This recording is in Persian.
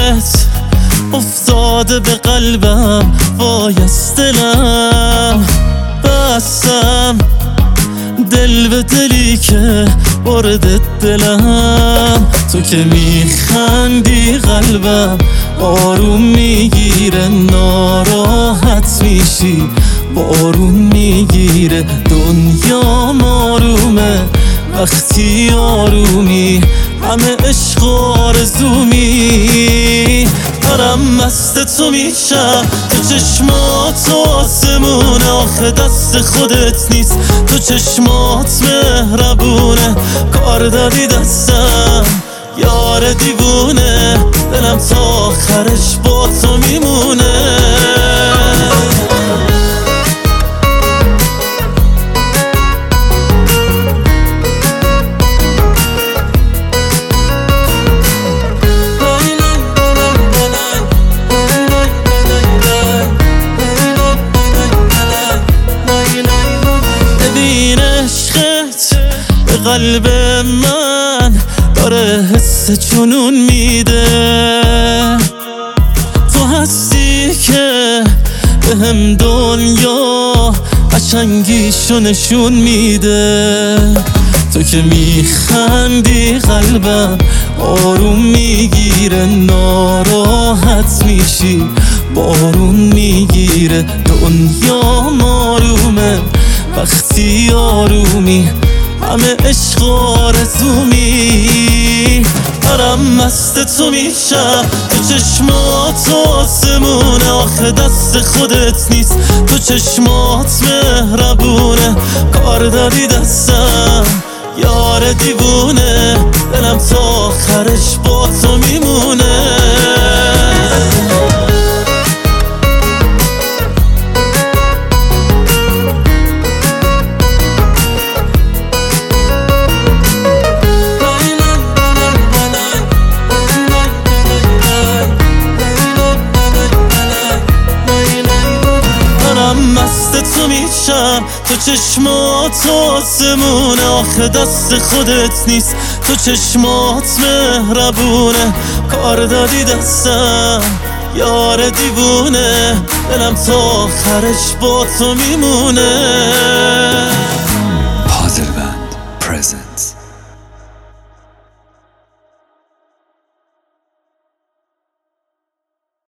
عشقت افتاده به قلبم، وای از دلم بستم دل به دلی که برده دلم. تو که میخندی قلبم آروم میگیره، ناراحت میشی بارون میگیره. دنیا آرومه وقتی آرومی، همه عشق آرزومی. دارم مست تو میشم، تو چشمات آسمونه، آخه دست خودت نیست، تو چشمات مهربونه. کار دادی دستم یار دیوونه، دلم تا آخرش با تو میمونه. قلب من داره حس جنون میده، تو هستی که بهم دنیا قشنگیشو نشون میده. تو که میخندی قلبم آروم میگیره، ناراحت میشی بارون میگیره. دنیا آرومه وقتی آرومی، همه عشق آرزومی. دارم مست تو میشم، تو چشمات آسمونه، آخه دست خودت نیست، تو چشمات مهربونه. کار داری دستم یار دیوونه، دلم تا آخرش با تو میمونه. مست تو میشم، تو چشمات آسمونه، آخه دست خودت نیست، تو چشمات مهربونه. کار دادی دستم یار دیوونه، دلم تا آخرش با تو میمونه.